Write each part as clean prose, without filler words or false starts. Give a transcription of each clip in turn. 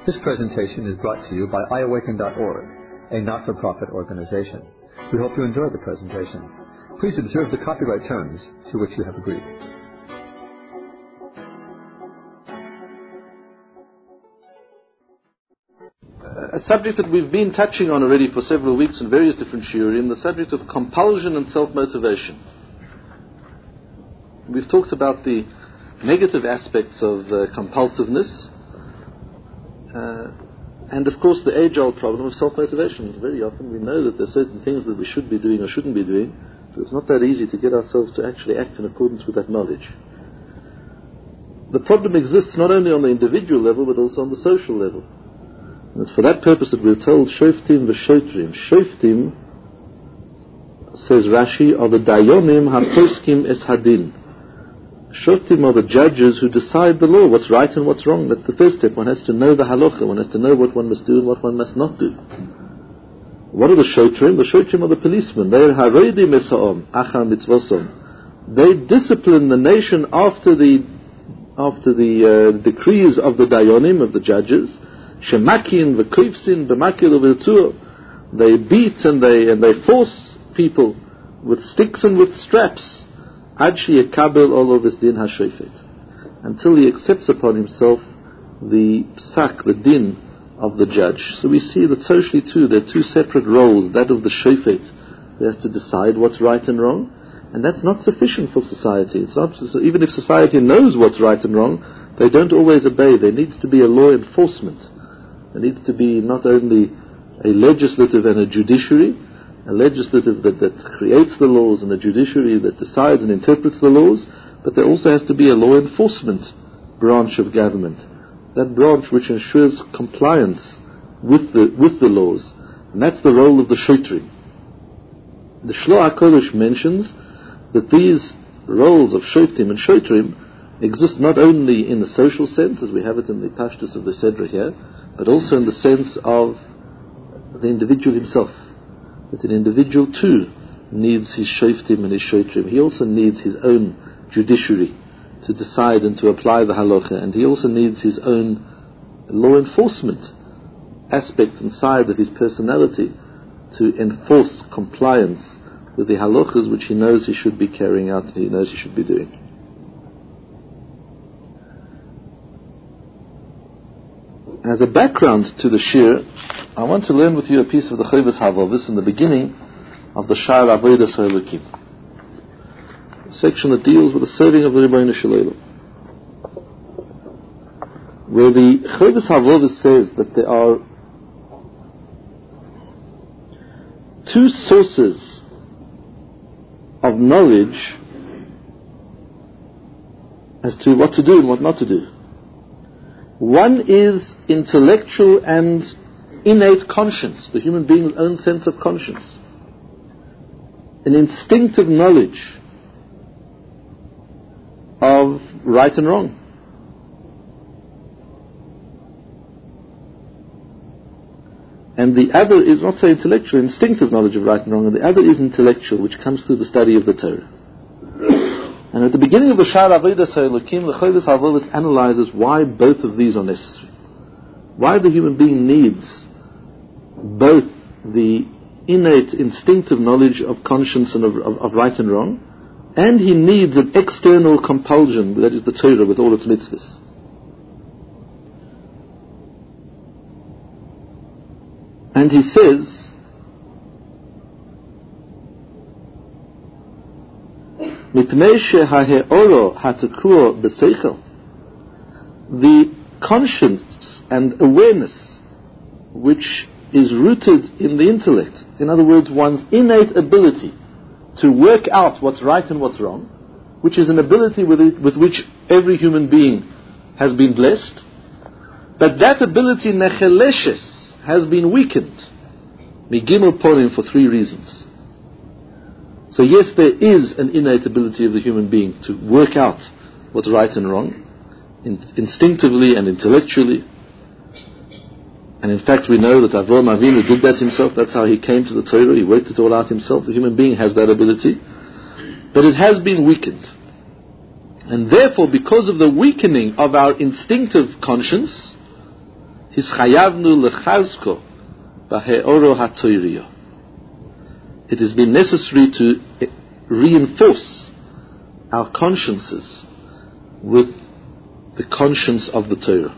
This presentation is brought to you by iAwaken.org, a not-for-profit organization. We hope you enjoy the presentation. Please observe the copyright terms to which you have agreed. A subject that we've been touching on already for several weeks in various different shiurim, the subject of compulsion and self-motivation. We've talked about the negative aspects of compulsiveness, and of course the age-old problem of self-motivation. Very often we know that there are certain things that we should be doing or shouldn't be doing, but it's not that easy to get ourselves to actually act in accordance with that knowledge. The problem exists not only on the individual level, but also on the social level. And it's for that purpose that we're told, Shoftim v'shotrim. Shoftim, says Rashi, are the dayonim haposkim es hadin. Shoftim are the judges who decide the law, what's right and what's wrong. That's the first step. One has to know the halacha. One has to know what one must do and what one must not do. What are the shotrim? The shotrim are the policemen. They are harodim es ha'om, achar mitzvosom. They discipline the nation after the decrees of the dayonim, of the judges. Shemakin v'koifsin b'makil v'tzur. They beat and they force people with sticks and with straps. Ad sheyekabel all of his din hashofet, until he accepts upon himself the psak, the din of the judge. So we see that socially too there are two separate roles. That of the shofet, they have to decide what's right and wrong, and that's not sufficient for society. It's not, even if society knows what's right and wrong, they don't always obey. There needs to be a law enforcement. There needs to be not only a legislative and a judiciary, a legislative that creates the laws and a judiciary that decides and interprets the laws, but there also has to be a law enforcement branch of government. That branch which ensures compliance with the laws. And that's the role of the shotrim. The Shloah HaKodesh mentions that these roles of shoftim and shotrim exist not only in the social sense, as we have it in the Pashtus of the Sedra here, but also in the sense of the individual himself. That an individual too needs his shoftim and his shotrim. He also needs his own judiciary to decide and to apply the halacha, and he also needs his own law enforcement aspect and side of his personality to enforce compliance with the halachas which he knows he should be carrying out and he knows he should be doing. As a background to the shir, I want to learn with you a piece of the Chovos HaLevavos in the beginning of the Sha'ar Avodas HaElokim, a section that deals with the serving of the Ribono Shel Olam, where the Chovos HaLevavos says that there are two sources of knowledge as to what to do and what not to do. One is intellectual and innate conscience, the human being's own sense of conscience, an instinctive knowledge of right and wrong. And the other is not so intellectual, instinctive knowledge of right and wrong, and the other is intellectual, which comes through the study of the Torah. And at the beginning of the Sha'ar Avodas HaElokim, the Chovos HaLevavos analyzes why both of these are necessary. Why the human being needs both the innate instinctive knowledge of conscience and of right and wrong, and he needs an external compulsion, that is the Torah with all its mitzvahs. And he says, the conscience and awareness which is rooted in the intellect, in other words, one's innate ability to work out what's right and what's wrong, which is an ability with which every human being has been blessed, but that ability necheleshes has been weakened. Migimel Porim, for three reasons. So yes, there is an innate ability of the human being to work out what's right and wrong, instinctively and intellectually. And in fact we know that Avraham Avinu did that himself. That's how he came to the Torah. He worked it all out himself. The human being has that ability. But it has been weakened. And therefore, because of the weakening of our instinctive conscience, Hischayavnu lechazko b'he'oro ha'toiriyo. It has been necessary to reinforce our consciences with the conscience of the Torah.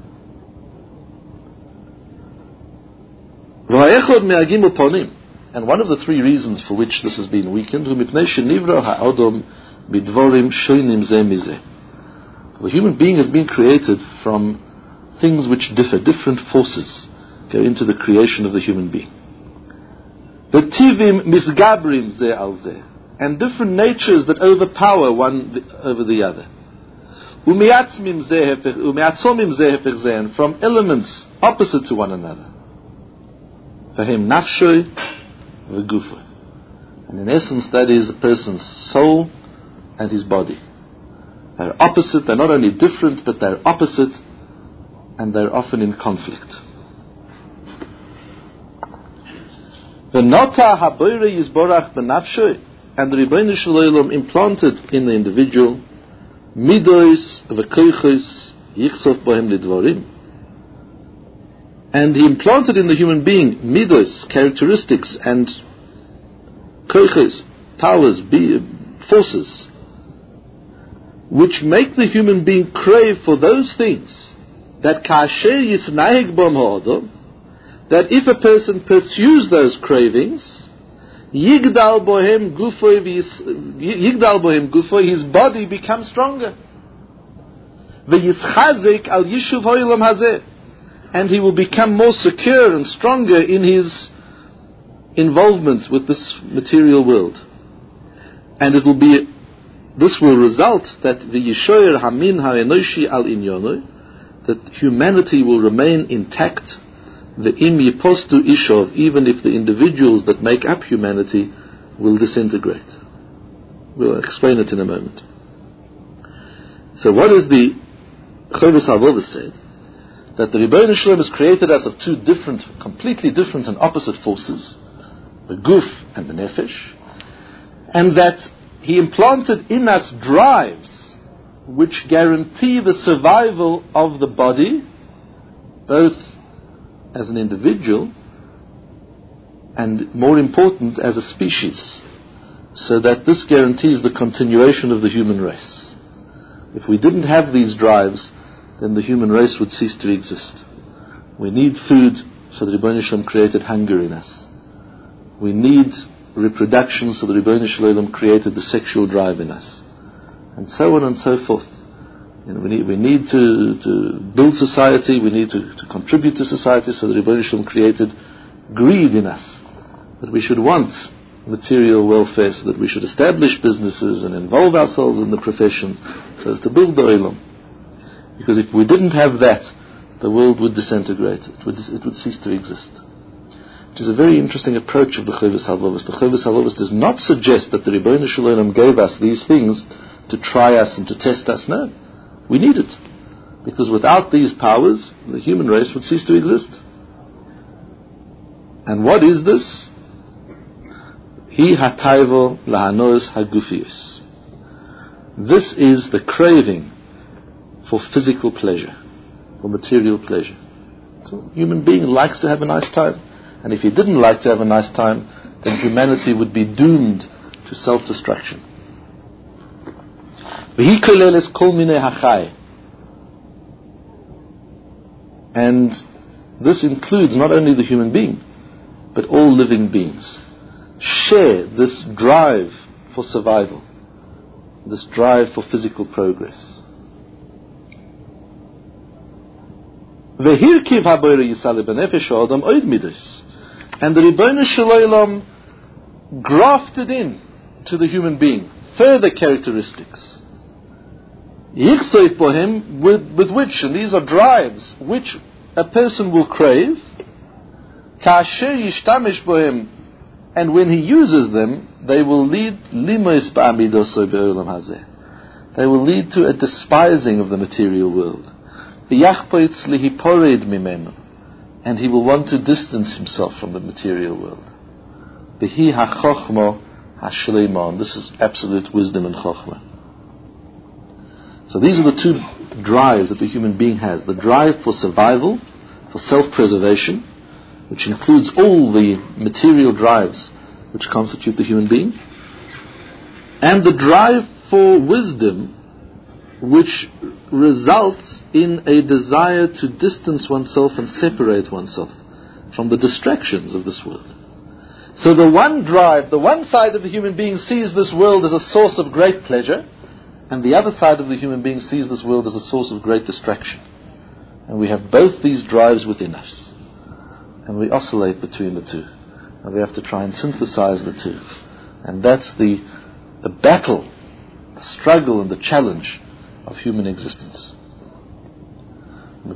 And one of the three reasons for which this has been weakened, the human being has been created from things which differ, different forces go into the creation of the human being. And different natures that overpower one over the other. And from elements opposite to one another. And in essence, that is a person's soul and his body. They're opposite, they're not only different, but they're opposite, and they're often in conflict. And the Ribbono Shel Olam implanted in the individual midos v'koichos yichsof bohem lidvarim. And he implanted in the human being midos, characteristics, and koichos, powers, forces, which make the human being crave for those things that kasher yisnaheg bom ha'adam, that if a person pursues those cravings, Yigdal bohem gufoi, his body becomes stronger. V'yischazek al yishuv ha'olam hazeh, and he will become more secure and stronger in his involvement with this material world. And this will result that v'yishoyer hamin ha'enoshi al inyono, that humanity will remain intact. The im yipostu ishov, even if the individuals that make up humanity will disintegrate. We'll explain it in a moment. So what is the Chovos HaLevavos said? That the Ribbono Shel Olam has created us of two different, completely different and opposite forces, the guf and the nefesh, and that He implanted in us drives which guarantee the survival of the body, both as an individual and, more important, as a species, so that this guarantees the continuation of the human race. If we didn't have these drives, then the human race would cease to exist. We need food, so the Ribbono Shel Olam created hunger in us. We need reproduction, so the Ribbono Shel Olam created the sexual drive in us, and so on and so forth. We need to build society, we need to contribute to society, so the Ribbono Shel Olam created greed in us, that we should want material welfare, so that we should establish businesses and involve ourselves in the professions, so as to build the Olam. Because if we didn't have that, the world would disintegrate, it would cease to exist. It is a very interesting approach of the Chovos HaLevavos. The Chovos HaLevavos does not suggest that the Ribbono Shel Olam gave us these things to try us and to test us. No. We need it, because without these powers, the human race would cease to exist. And what is this? Hi hataivo lahanos hagufius. This is the craving for physical pleasure, for material pleasure. So, a human being likes to have a nice time, and if he didn't like to have a nice time, then humanity would be doomed to self-destruction. And this includes not only the human being, but all living beings. Share this drive for survival, this drive for physical progress. And the Ribbono Shel Olam grafted in to the human being further characteristics, with which, and these are drives, which a person will crave, and when he uses them, they will lead they will lead to a despising of the material world, and he will want to distance himself from the material world. This is absolute wisdom and chokhmah. So these are the two drives that the human being has: the drive for survival for self-preservation, which includes all the material drives which constitute the human being, and the drive for wisdom, which results in a desire to distance oneself and separate oneself from the distractions of this world. So the one drive, the one side of the human being sees this world as a source of great pleasure, and the other side of the human being sees this world as a source of great distraction. And we have both these drives within us. And we oscillate between the two. And we have to try and synthesize the two. And that's the battle, the struggle and the challenge of human existence. But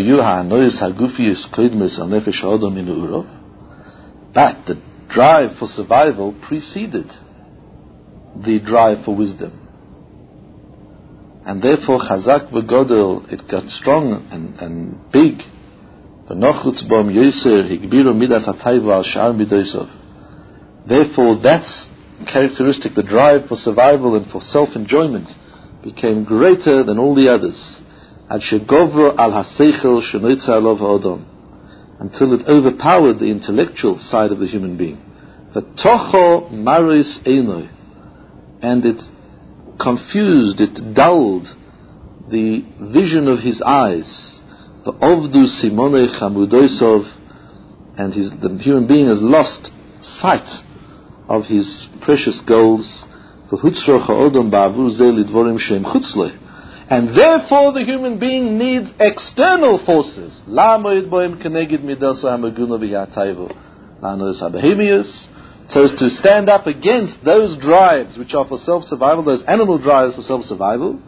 the drive for survival preceded the drive for wisdom. And therefore, Chazak v'godel, it got strong and big. Therefore, that's characteristic, the drive for survival and for self-enjoyment became greater than all the others. Until it overpowered the intellectual side of the human being. And it confused, it dulled the vision of his eyes. And the human being has lost sight of his precious goals. And therefore the human being needs external forces. So as to stand up against those drives which are for self-survival, those animal drives for self-survival,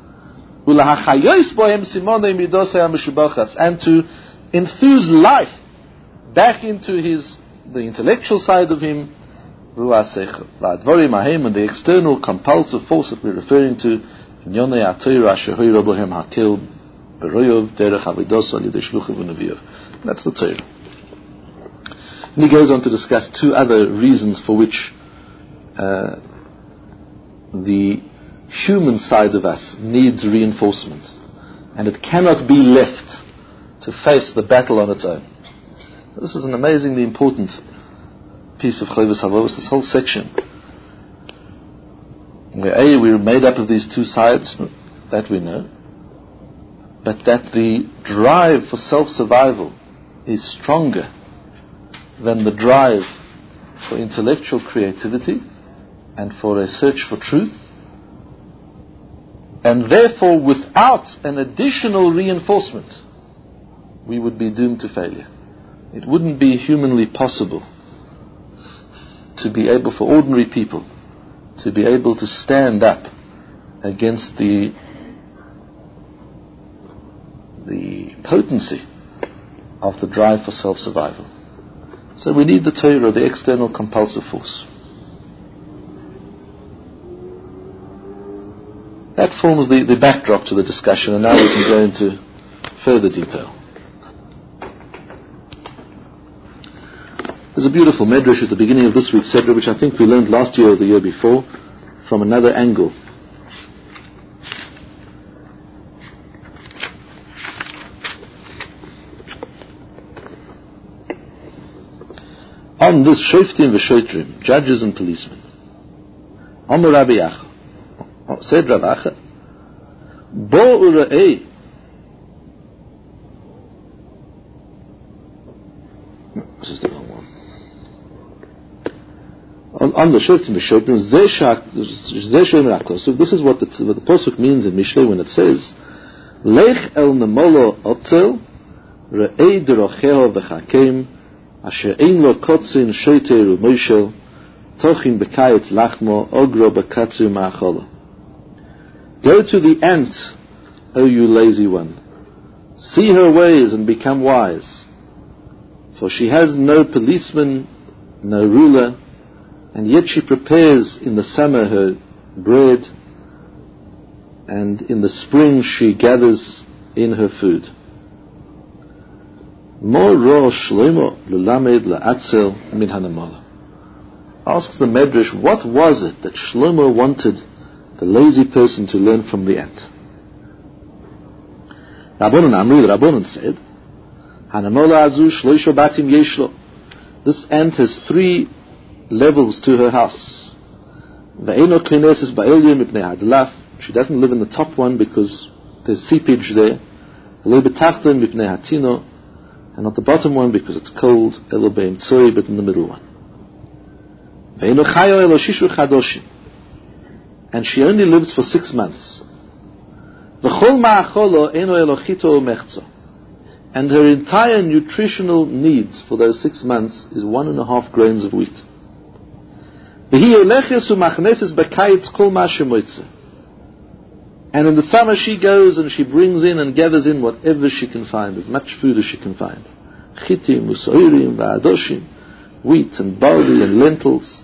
and to infuse life back into the intellectual side of him, and the external compulsive force that we're referring to, that's the Torah. And he goes on to discuss two other reasons for which the human side of us needs reinforcement, and it cannot be left to face the battle on its own. This is an amazingly important piece of Chovos HaLevavos, this whole section, where we're made up of these two sides, that we know, but that the drive for self-survival is stronger than the drive for intellectual creativity and for a search for truth. And therefore, without an additional reinforcement, we would be doomed to failure. It wouldn't be humanly possible to be able, for ordinary people, to be able to stand up against the potency of the drive for self-survival. So we need the Torah, the external compulsive force. That forms the backdrop to the discussion, and now we can go into further detail. There's a beautiful medrash at the beginning of this week's Sedra, which I think we learned last year or the year before, from another angle. On this shoftim v'shotrim, judges and policemen. Amar Rabbi Acha, said Rav Acha, Bo ura'ei. This is the wrong one. On the shoftim v'shotrim, so this is what the Pasuk means in Mishlei when it says, Lech el nemolo otzel, re'ei derocheho v'chakem, Asher ein lo kotzin shoter u'moshel, tochin bekayetz lachmo, ogro bekatzu ma'achola. Go to the ant, O you lazy one. See her ways and become wise. For she has no policeman, no ruler, and yet she prepares in the summer her bread, and in the spring she gathers in her food. Mo ro shlomo lelamed la'atzel min hanamala. Asks the Medrash, what was it that Shlomo wanted the lazy person to learn from the ant? Rabbanan Amri, the Rabbanan said, Hanamola azu shloisho batim yeshlo. This ant has 3 levels to her house. Ve'eno kneses ba'elyon mipnei hadlaf. She doesn't live in the top one because there's seepage there. Ve'lo betachton mipnei hatino. And not the bottom one because it's cold. Elo be'im tzoi, but in the middle one. Ve'eno chayo elo shishu chadoshim. And she only lives for 6 months. V'chol ma'acholo eno elo chito mechzo. And her entire nutritional needs for those 6 months is 1.5 grains of wheat. And in the summer she goes and she brings in and gathers in whatever she can find, as much food as she can find. Chitim, usoirim, va'adoshim, wheat and barley and lentils.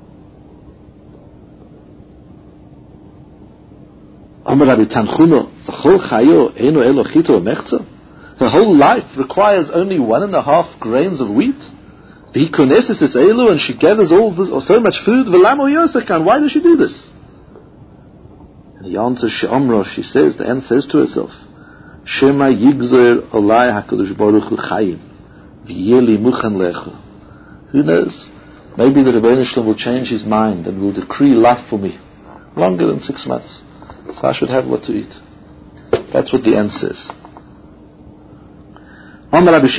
Amar Rabbi Tanchuma, v'chol chayo eno elo chito mechzo. Her whole life requires only 1.5 grains of wheat. And she gathers all this, or so much food. Why does she do this? And he answers, she says, the ant says to herself, Shema yigzer olai HaKadosh Baruch Hu chayim, v'yeli muchan lechu. Who knows? Maybe the Rebbeinu Shalom will change his mind and will decree life for me, longer than 6 months. So I should have what to eat. That's what the ant says. There was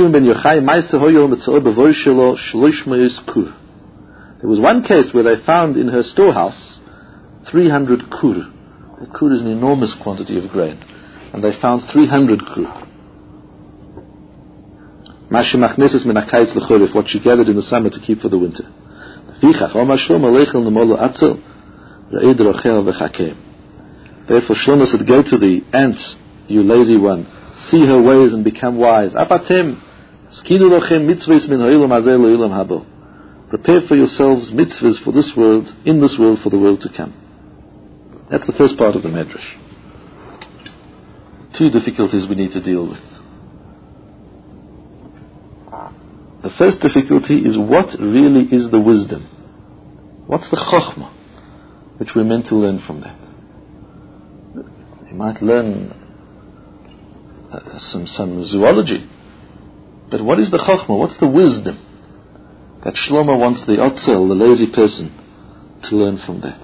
one case where they found in her storehouse 300 kur. A kur is an enormous quantity of grain, and they found 300 kur. What she gathered in the summer to keep for the winter. Therefore Shlomo said, go to the ant, you lazy one, see her ways and become wise. Apatem, skinu lochem mitzvahs min ha'ilam hazeh lo'ilam habo. Prepare for yourselves mitzvahs for this world, in this world, for the world to come. That's the first part of the Medrash. 2 difficulties we need to deal with. The first difficulty is, what really is the wisdom? What's the chokhmah which we're meant to learn from that? You might learn some zoology, but what is the chokhmah? What's the wisdom that Shlomo wants the otzel, the lazy person, to learn from that?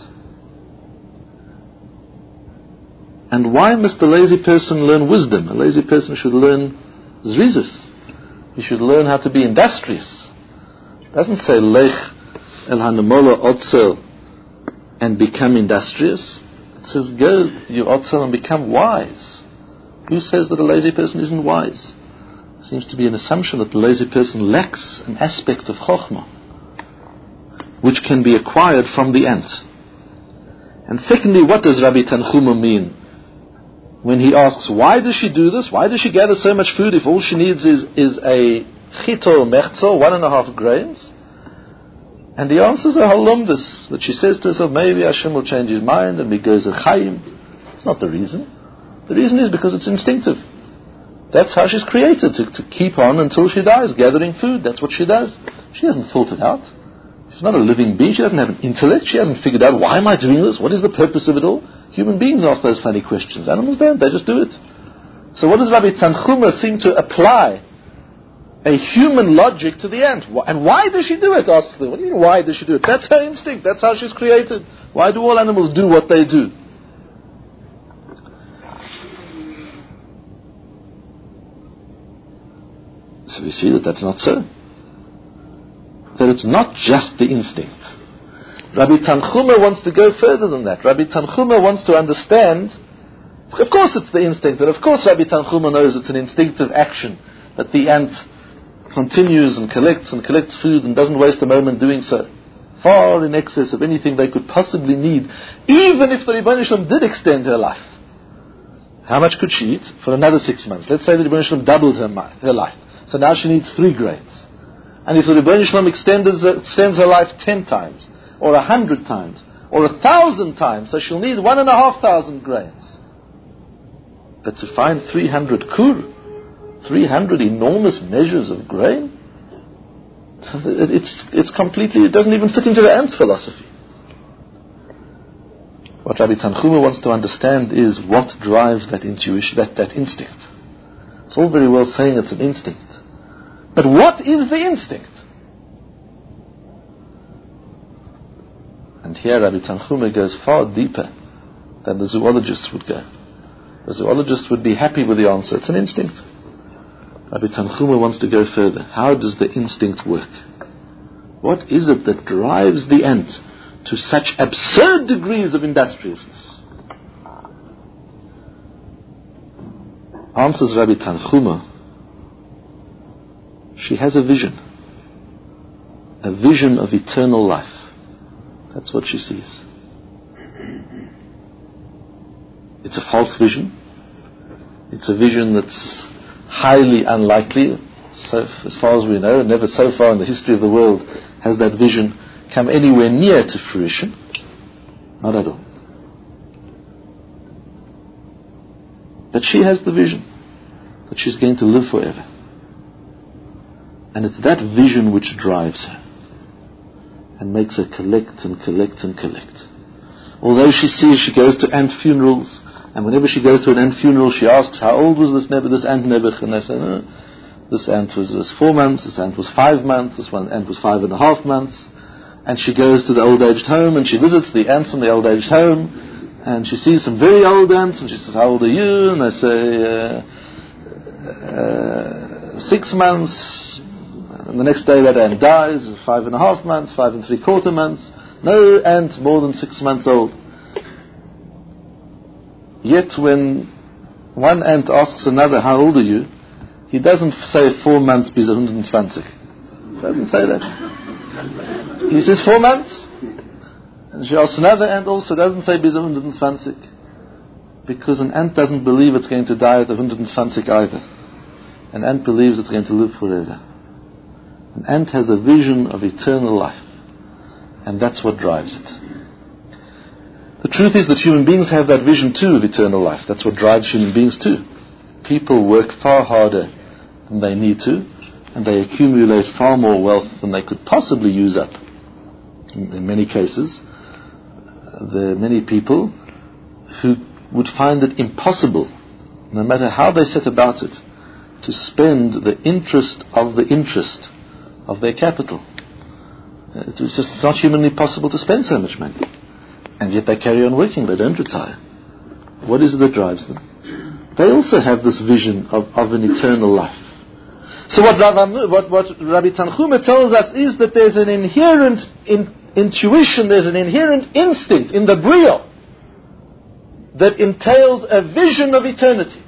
And why must the lazy person learn wisdom? A lazy person should learn zrizus. He should learn how to be industrious. It doesn't say lech el hanemola otzel and become industrious. It says go, you otzel, and become wise. Who says that a lazy person isn't wise? It seems to be an assumption that the lazy person lacks an aspect of chokhmah, which can be acquired from the ant. And secondly, what does Rabbi Tanchuma mean when he asks, why does she do this? Why does she gather so much food if all she needs is a chito mechzo, 1.5 grains? And the answer is a halomdus, that she says to herself, maybe Hashem will change his mind and he goes a chayim. It's not the reason. The reason is because it's instinctive. That's how she's created, to keep on until she dies, gathering food. That's what she does. She hasn't thought it out. She's not a living being. She doesn't have an intellect. She hasn't figured out, why am I doing this? What is the purpose of it all? Human beings ask those funny questions. Animals don't. They just do it. So what does Rabbi Tanchuma seem to apply? A human logic to the ant. And why does she do it? Asks them. What do you mean, why does she do it? That's her instinct. That's how she's created. Why do all animals do what they do? So we see that that's not so. That it's not just the instinct. Rabbi Tanchuma wants to go further than that. Rabbi Tanchuma wants to understand, of course it's the instinct, and of course Rabbi Tanchuma knows it's an instinctive action, that the ant continues and collects food and doesn't waste a moment doing so, far in excess of anything they could possibly need, even if the Rebbeinu Shalom did extend her life. How much could she eat? For another 6 months. Let's say the Rebbeinu Shalom doubled her life. So now she needs 3 grains. And if the Rebbeinu Shalom extends her life 10 times, or 100 times, or 1,000 times, so she'll need 1,500 grains. But to find 300 kur, 300 enormous measures of grain, it's completely, it doesn't even fit into the ant's philosophy. What Rabbi Tanchuma wants to understand is what drives that intuition, that instinct. It's all very well saying it's an instinct. But what is the instinct? And here Rabbi Tanchuma goes far deeper than the zoologist would go. The zoologist would be happy with the answer. It's an instinct. Rabbi Tanchuma wants to go further. How does the instinct work? What is it that drives the ant to such absurd degrees of industriousness? Answers Rabbi Tanchuma, she has a vision of eternal life. That's what she sees. It's a false vision. It's a vision that's highly unlikely. So, as far as we know, never so far in the history of the world has that vision come anywhere near to fruition. Not at all. But she has the vision that she's going to live forever. And it's that vision which drives her and makes her collect and collect and collect. Although she goes to ant funerals, and whenever she goes to an ant funeral, she asks, how old was this ant Nebuch? And they say, no, this ant was 4 months, this ant was 5 months, this one ant was 5.5 months. And she goes to the old-aged home, and she visits the ants in the old-aged home, and she sees some very old ants, and she says, how old are you? And they say, 6 months. And the next day that ant dies, 5.5 months, 5 3/4 months. No ant more than 6 months old. Yet when one ant asks another, how old are you? He doesn't say 4 months bis 120. He doesn't say that. He says 4 months. And she asks another ant also, doesn't say bis 120. Because an ant doesn't believe it's going to die at 120 either. An ant believes it's going to live forever. An ant has a vision of eternal life. And that's what drives it. The truth is that human beings have that vision too of eternal life. That's what drives human beings too. People work far harder than they need to, and they accumulate far more wealth than they could possibly use up. In many cases, there are many people who would find it impossible, no matter how they set about it, to spend the interest of their capital. It's not humanly possible to spend so much money. And yet they carry on working, they don't retire. What is it that drives them? They also have this vision of an eternal life. So what Rabbi Tanchuma tells us is that there's an inherent intuition, there's an inherent instinct in the brio that entails a vision of eternity.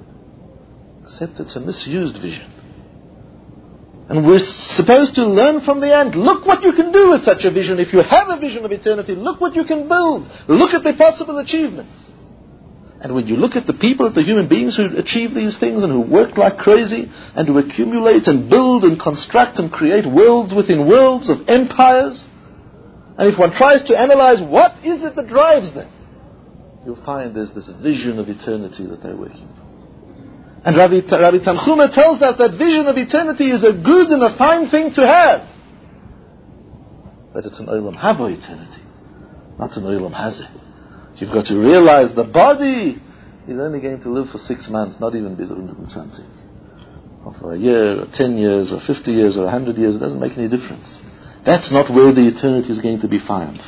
Except it's a misused vision. And we're supposed to learn from the ant. Look what you can do with such a vision. If you have a vision of eternity, look what you can build. Look at the possible achievements. And when you look at the people, the human beings who achieve these things and who work like crazy and who accumulate and build and construct and create worlds within worlds of empires, and if one tries to analyze what is it that drives them, you'll find there's this vision of eternity that they're working for. And Rabbi Tanchuma tells us that vision of eternity is a good and a fine thing to have. But it's an Olam Haba eternity, not an Olam Hazeh. You've got to realize the body is only going to live for 6 months, not even 120. Or for a year, or 10 years, or 50 years, or 100 years, it doesn't make any difference. That's not where the eternity is going to be found.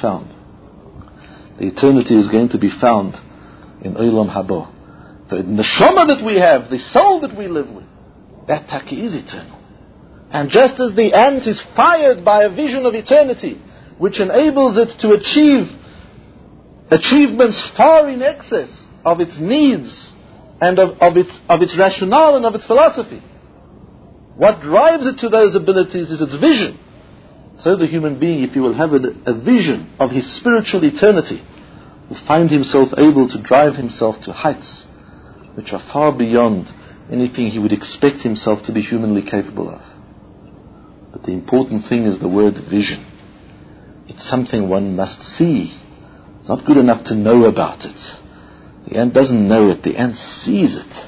The eternity is going to be found in Olam Haba. The neshama that we have, the soul that we live with, that taki is eternal. And just as the ant is fired by a vision of eternity, which enables it to achieve achievements far in excess of its needs and of its rationale and of its philosophy, what drives it to those abilities is its vision. So the human being, if he will have a vision of his spiritual eternity, will find himself able to drive himself to heights which are far beyond anything he would expect himself to be humanly capable of. But the important thing is the word vision. It's something one must see. It's not good enough to know about it. The ant doesn't know it, the ant sees it.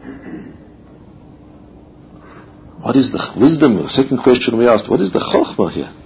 What is the wisdom? The second question we asked, what is the chokhmah here?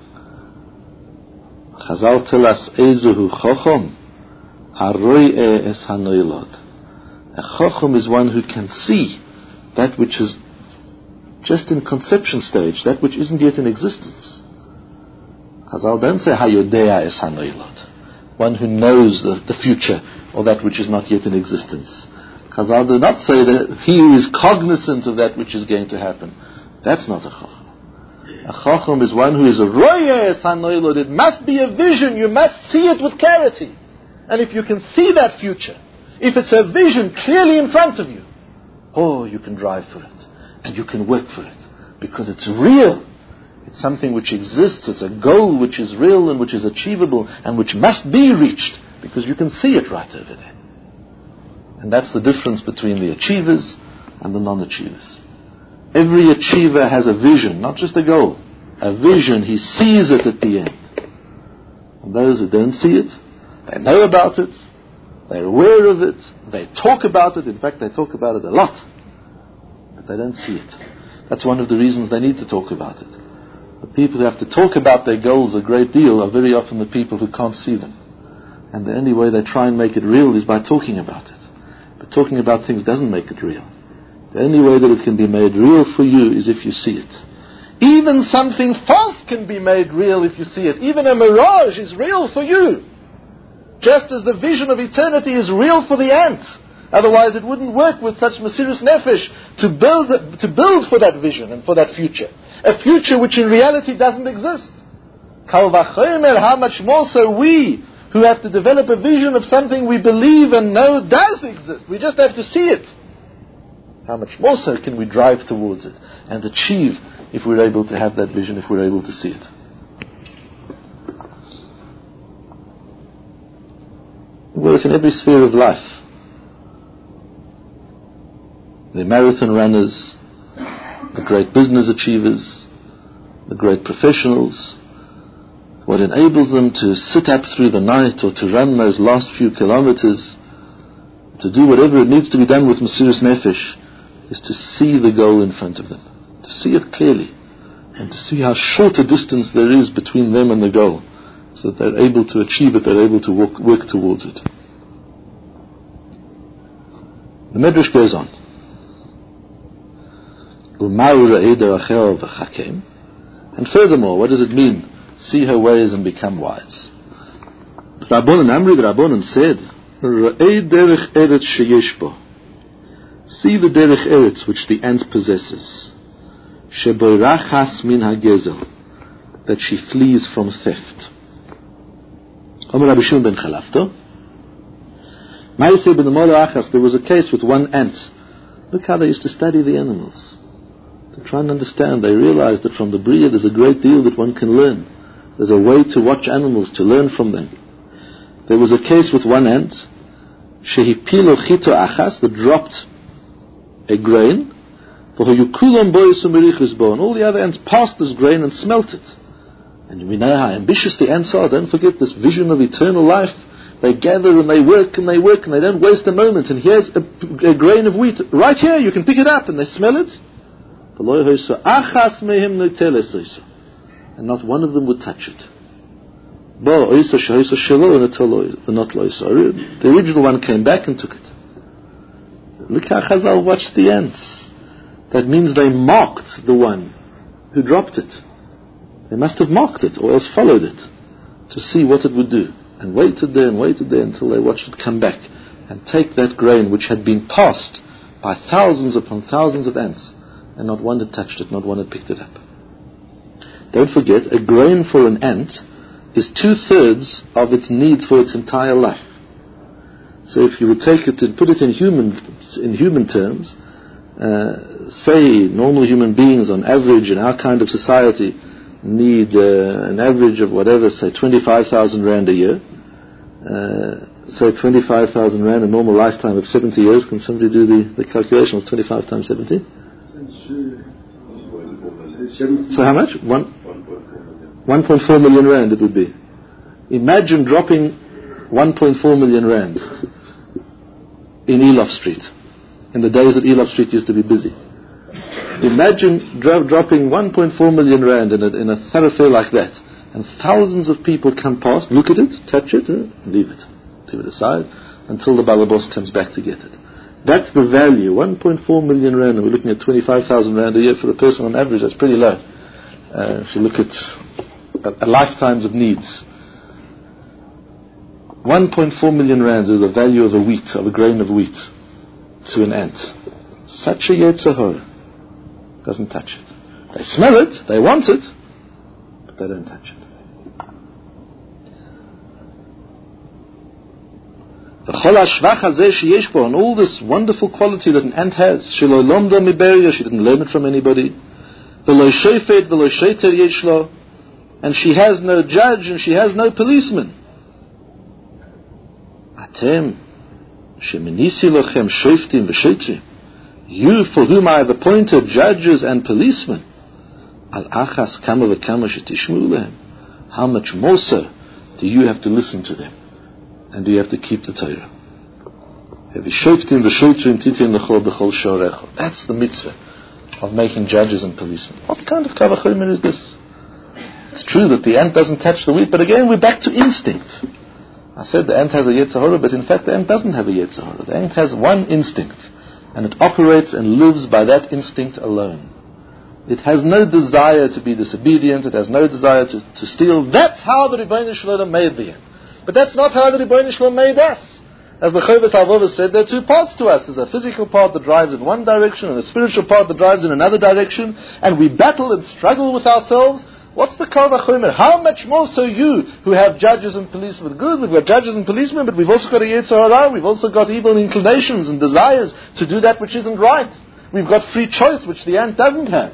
Chazal tell us, Ezehu chokhom, haroi'eh es hanoilod. A chokhom is one who can see that which has just in conception stage, that which isn't yet in existence. Chazal don't say Hayodea es hanoilot, one who knows the future or that which is not yet in existence. Chazal do not say that he who is cognizant of that which is going to happen. That's not a chacham. A chacham is one who is a roya es hanoilot. It must be a vision. You must see it with clarity. And if you can see that future, if it's a vision clearly in front of you, you can drive for it and you can work for it because it's real. It's something which exists. It's a goal which is real and which is achievable and which must be reached because you can see it right over there. And that's the difference between the achievers and the non-achievers. Every achiever has a vision, not just a goal. A vision, he sees it at the end. And those who don't see it, they know about it, they're aware of it, they talk about it. In fact, they talk about it a lot. But they don't see it. That's one of the reasons they need to talk about it. The people who have to talk about their goals a great deal are very often the people who can't see them. And the only way they try and make it real is by talking about it. But talking about things doesn't make it real. The only way that it can be made real for you is if you see it. Even something false can be made real if you see it. Even a mirage is real for you. Just as the vision of eternity is real for the ant. Otherwise it wouldn't work with such Mesiras Nefesh to build for that vision and for that future. A future which in reality doesn't exist. Kal vachomer, how much more so we who have to develop a vision of something we believe and know does exist. We just have to see it. How much more so can we drive towards it and achieve if we're able to have that vision, if we're able to see it. Well, it's in every sphere of life. The marathon runners, the great business achievers, the great professionals, what enables them to sit up through the night or to run those last few kilometers, to do whatever it needs to be done with Mesiras Nefesh, is to see the goal in front of them, to see it clearly, and to see how short a distance there is between them and the goal, so that they're able to achieve it, they're able to work towards it. The Medrash goes on. And furthermore, what does it mean? See her ways and become wise. Rabbanan Amri, the Rabbanan said, see the derech eretz which the ant possesses, sheboirachas min hagezel, that she flees from theft. Omer Rabbi Shimon ben Chalafto, there was a case with one ant. Look how they used to study the animals, to try and understand. They realized that from the Bria there's a great deal that one can learn. There's a way to watch animals, to learn from them. There was a case with one ant, shehipilo chito achas, that dropped a grain, and all the other ants passed this grain and smelt it. And we know how ambitious the ants are. Don't forget this vision of eternal life. They gather and they work and they work and they don't waste a moment. And here's a grain of wheat right here, you can pick it up, and they smell it. And not one of them would touch it. The original one came back and took it. Look how Chazal watched the ants. That means they mocked the one who dropped it. They must have mocked it or else followed it to see what it would do, and waited there until they watched it come back and take that grain which had been passed by thousands upon thousands of ants, and not one had touched it, not one had picked it up. Don't forget, a grain for an ant is 2/3 of its needs for its entire life. So if you would take it and put it in human terms, say normal human beings on average in our kind of society need an average of whatever, say 25,000 rand a year. Say 25,000 rand, a normal lifetime of 70 years. Can somebody do the calculations? 25 times 70? So how much? 1.4 million rand it would be. Imagine dropping 1.4 million rand in Elof Street, in the days that Elof Street used to be busy. Imagine dropping 1.4 million rand in a thoroughfare like that, and thousands of people come past, look at it, touch it, leave it aside, until the balabos comes back to get it. That's the value. 1.4 million rand, and we're looking at 25,000 rand a year for a person on average. That's pretty low. If you look at a lifetimes of needs. 1.4 million rands is the value of a grain of wheat to an ant. Such a Yetzer Hara doesn't touch it. They smell it, they want it, but they don't touch it. And all this wonderful quality that an ant has, she didn't learn it from anybody, and she has no judge and she has no policeman. You for whom I have appointed judges and policemen, how much more so do you have to listen to them, and do you have to keep the Torah? That's the mitzvah of making judges and policemen. What kind of kavachomer is this? It's true that the ant doesn't touch the wheat, but again we're back to instinct. I said the ant has a Yetzer Hara, but in fact the ant doesn't have a Yetzer Hara. The ant has one instinct, and it operates and lives by that instinct alone. It has no desire to be disobedient, it has no desire to steal. That's how the Ribbono Shel Olam made the ant. But that's not how the Ribbono Shel Olam made us. As the Chovos HaLevavos said, there are two parts to us. There's a physical part that drives in one direction, and a spiritual part that drives in another direction, and we battle and struggle with ourselves. What's the kal vachomer? How much more so you, who have judges and policemen? Good, we've got judges and policemen, but we've also got a Yetzer Hara. We've also got evil inclinations and desires to do that which isn't right. We've got free choice, which the ant doesn't have.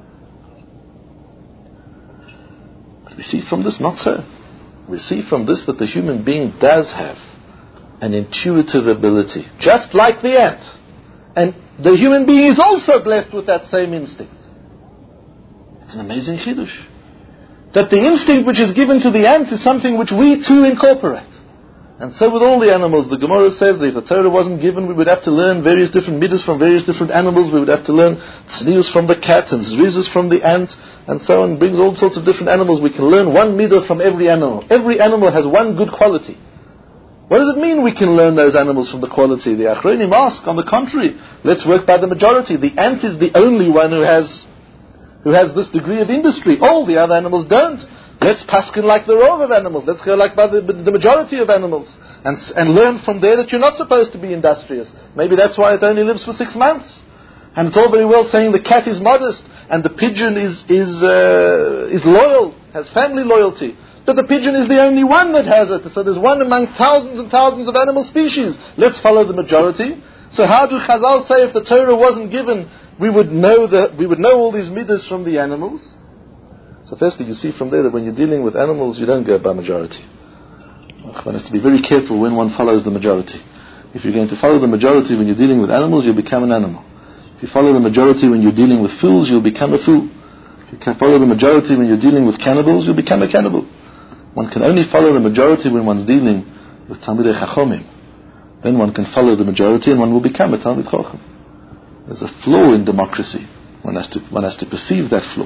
But we see from this not so. We see from this that the human being does have an intuitive ability, just like the ant. And the human being is also blessed with that same instinct. It's an amazing chiddush. That the instinct which is given to the ant is something which we too incorporate. And so with all the animals, the Gemara says that if the Torah wasn't given, we would have to learn various different midas from various different animals. We would have to learn tznius from the cat and zrizus from the ant, and so on. Brings all sorts of different animals. We can learn one midah from every animal. Every animal has one good quality. What does it mean we can learn those animals from the quality? The Achronim ask, on the contrary, let's work by the majority. The ant is the only one who has this degree of industry. All the other animals don't. Let's paskin like the rov of animals. Let's go like by the majority of animals. And learn from there that you're not supposed to be industrious. Maybe that's why it only lives for 6 months. And it's all very well saying the cat is modest and the pigeon is loyal, has family loyalty. But the pigeon is the only one that has it. So there's one among thousands and thousands of animal species. Let's follow the majority. So how do Chazal say if the Torah wasn't given, we would know all these midas from the animals? So firstly, you see from there that when you're dealing with animals, you don't go by majority. One has to be very careful when one follows the majority. If you're going to follow the majority when you're dealing with animals, you'll become an animal. If you follow the majority when you're dealing with fools, you'll become a fool. If you follow the majority when you're dealing with cannibals, you'll become a cannibal. One can only follow the majority when one's dealing with Talmidei Chachomim. Then one can follow the majority and one will become a Talmid Chacham. There's a flaw in democracy. One has to perceive that flaw.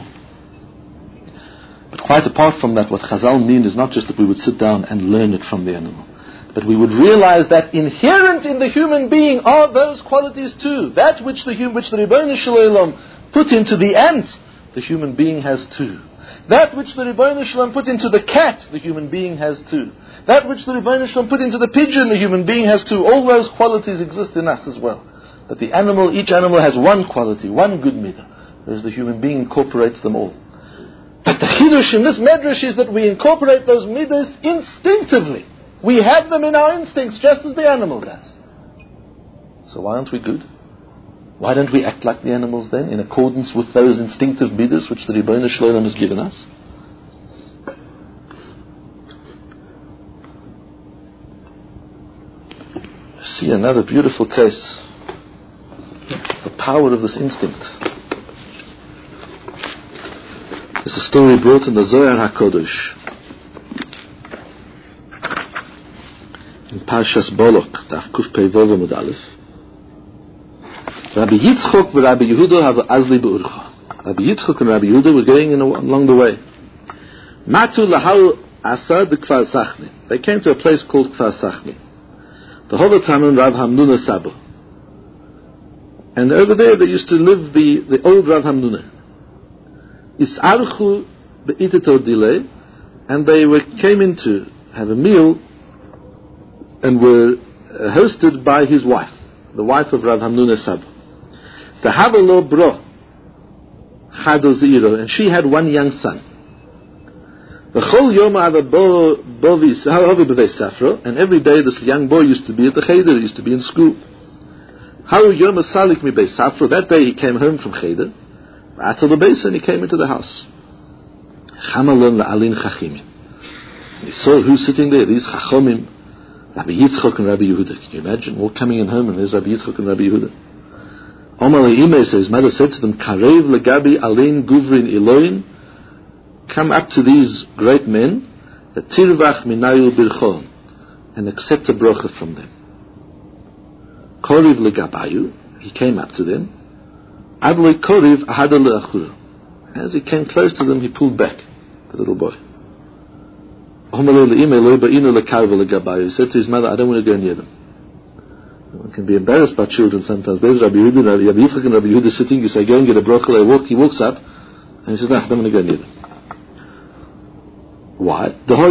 But quite apart from that, what Chazal mean is not just that we would sit down and learn it from the animal, but we would realize that inherent in the human being are those qualities too. That which the Ribbono Shel Olam put into the ant, the human being has too. That which the Ribbono Shel Olam put into the cat, the human being has too. That which the Ribbono Shel Olam put into the pigeon, the human being has too. All those qualities exist in us as well. But each animal has one quality, one good midah, whereas the human being incorporates them all. But the chiddush in this medrash is that we incorporate those midas instinctively. We have them in our instincts just as the animal does. So why aren't we good? Why don't we act like the animals then, in accordance with those instinctive midas which the Ribbono Shel Olam has given us? See another beautiful case. The power of this instinct. It's a story brought in the Zohar HaKodesh. In Parshas Bolok, Daf Kuf Pei Vav Amud Aleph. Rabbi Yitzchok and Rabbi Yehuda have Azli Be'urcha. Rabbi Yitzchok and Rabbi Yehuda were going along the way. Matu Lahal Asa de Kfar Sachni. They came to a place called Kfar Sachni. The Hovatanun Rav Hamnuna Sabo. And over there used to live the old Rav Hamnuna. Isarchu be'iteto dilei, and they came in to have a meal and were hosted by his wife, the wife of Rav Hamnuna Saba. The Havalo Bro Chado Ziro, and she had one young son. The Chol Yoma Bovis Havi B'vei Safro, and every day this young boy used to be at the Cheder, used to be in school. How Yoma Salik Mi Bei Safro, that day he came home from Cheder. After the basin, he came into the house. Chamalon la'alin chachimim. He saw who's sitting there. These chachomim, Rabbi Yitzchok and Rabbi Yehuda. Can you imagine? All coming in home, and there's Rabbi Yitzchok and Rabbi Yehuda. Omar Le'imeh says, mother said to them, Karev legabi alein guvrin iloin. Come up to these great men, tirvach minayu birchon, and accept a brocha from them. Koriv legabayu, he came up to them. Adloi koriv ahada le'achura. As he came close to them, he pulled back, the little boy. He said to his mother, I don't want to go near them. One can be embarrassed by children sometimes. There's Rabbi Yehuda, Rabbi Yitzchak and Rabbi Yehuda sitting. You say, go and get a brocha. He walks up, and he says, no, I don't want to go near them. Why?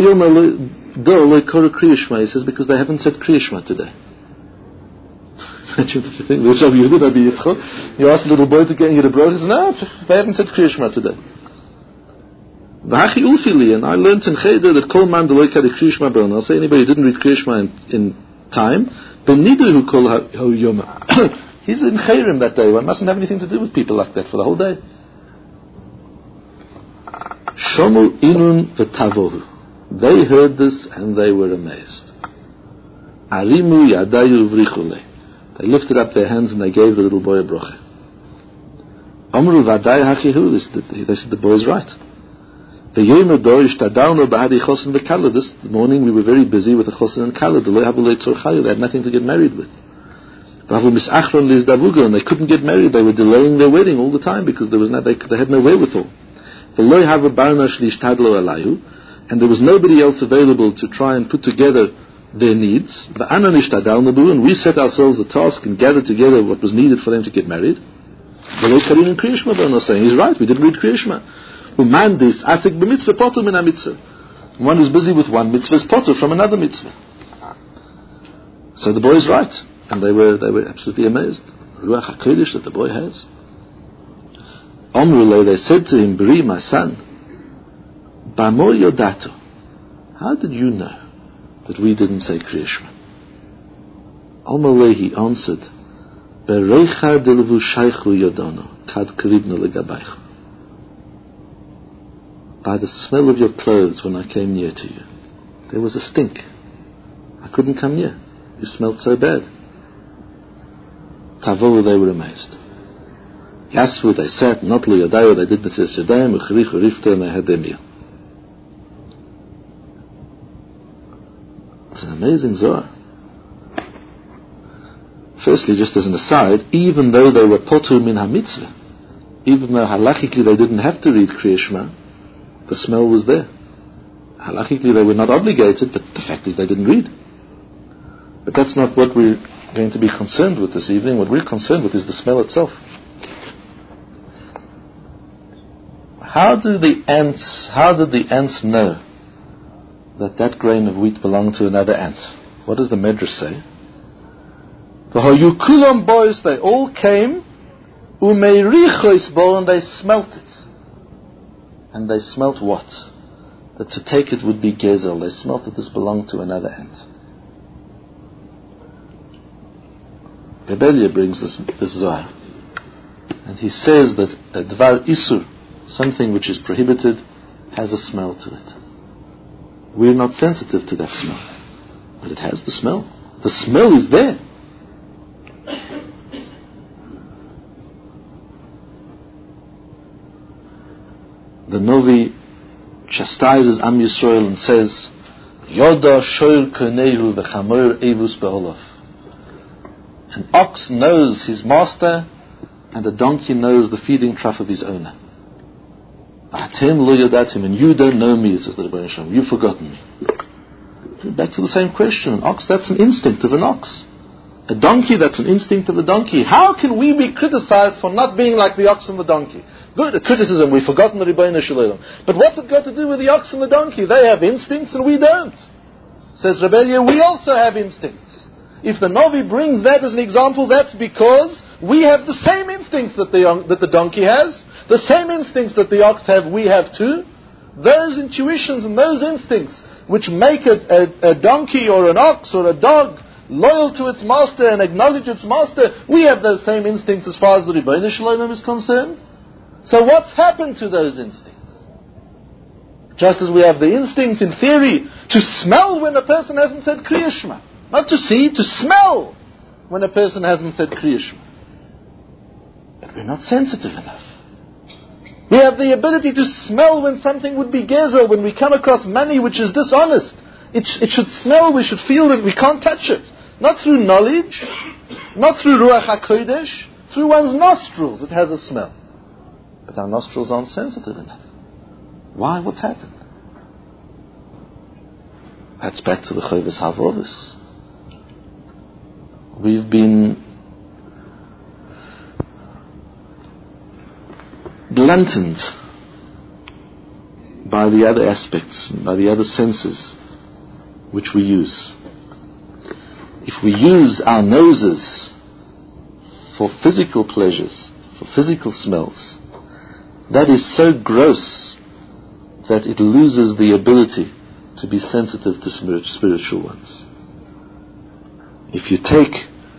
He says, because they haven't said Kriya Shema today. Imagine if you think, there's Rabbi Yehuda, Rabbi Yitzchak. You ask the little boy to go and get a brocha. He says, no, they haven't said Kriya Shema today. And I learned in Cheder that Kol Man Deloy Kadei Kriya Shema B'On. I'll say anybody who didn't read Kriya Shema in time, Benidu Hu Kol HaYoma. He's in Chayrim that day. One mustn't have anything to do with people like that for the whole day. Shomu Inun V'Tavohu. They heard this and they were amazed. Arimu Yadayu V'Richule. They lifted up their hands and they gave the little boy a brocha. Amru V'Adai Hachihu. They said the boy's right. This morning we were very busy with the chosin and kala. They had nothing to get married with. And they couldn't get married. They were delaying their wedding all the time because they had no wherewithal. And there was nobody else available to try and put together their needs. And we set ourselves the task and gathered together what was needed for them to get married. He's right, we didn't read Kriya Shema. One who's busy with one mitzvah is potter from another mitzvah. So the boy is right, and they were absolutely amazed. Ruach HaKodesh that the boy has. Omruleh, they said to him, Bri, my son, Bamo Yodato, how did you know that we didn't say Kriya Shema? Omruleh, he answered, Bereicha delvu shaychu yodono, kad kribno legabaychu. By the smell of your clothes when I came near to you. There was a stink. I couldn't come near. You smelled so bad. Tavohu, they were amazed. Yasvu, they sat, Notlu Yadayu, they did Netilas Yadayim, Uchrichu Rifta, and they had their meal. It's an amazing Zohar. Firstly, just as an aside, even though they were potur min ha-mitzvah, even though halachically they didn't have to read Kriya Shema, the smell was there. Halachically they were not obligated, but the fact is they didn't read. But that's not what we're going to be concerned with this evening. What we're concerned with is the smell itself. How did the ants know that grain of wheat belonged to another ant? What does the Medrash say? V'hoyu boys, they all came, umeirichois bo, and they smelt it. And they smelt what? That to take it would be gezel. They smelt that this belonged to another ant. Gebelia brings this Zohar. And he says that a dvar isur, something which is prohibited, has a smell to it. We're not sensitive to that smell. But it has the smell. The smell is there. The Novi chastises Am Yisrael and says, Yoda shoir konehu v'chamor evus be'olav. An ox knows his master, and a donkey knows the feeding trough of his owner. Atem lo yodatim, and you don't know me, says the Rebbeinu Shalom. You've forgotten me. Back to the same question. An ox, that's an instinct of an ox. A donkey, that's an instinct of a donkey. How can we be criticized for not being like the ox and the donkey? Good, a criticism, we've forgotten the Ribono Shel Olam. But what's it got to do with the ox and the donkey? They have instincts and we don't. Says Rebellia, we also have instincts. If the Novi brings that as an example, that's because we have the same instincts that the donkey has, the same instincts that the ox have, we have too. Those intuitions and those instincts which make a donkey or an ox or a dog loyal to its master and acknowledge its master, we have those same instincts as far as the Ribono Shel Olam is concerned. So what's happened to those instincts? Just as we have the instinct in theory to smell when a person hasn't said Kriya Shema. Not to see, to smell when a person hasn't said Kriya Shema. But we're not sensitive enough. We have the ability to smell when something would be gezer, when we come across money which is dishonest. It should smell, we should feel that we can't touch it. Not through knowledge, not through Ruach HaKodesh, through one's nostrils it has a smell. But our nostrils aren't sensitive enough. Why? What's happened? That's back to the Chovos HaLevavos. We've been blunted by the other aspects, by the other senses which we use. If we use our noses for physical pleasures, for physical smells, that is so gross that it loses the ability to be sensitive to spiritual ones. If you take